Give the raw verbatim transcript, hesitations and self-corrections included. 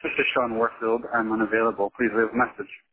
This is Sean Warfield. I'm unavailable. Please leave a message.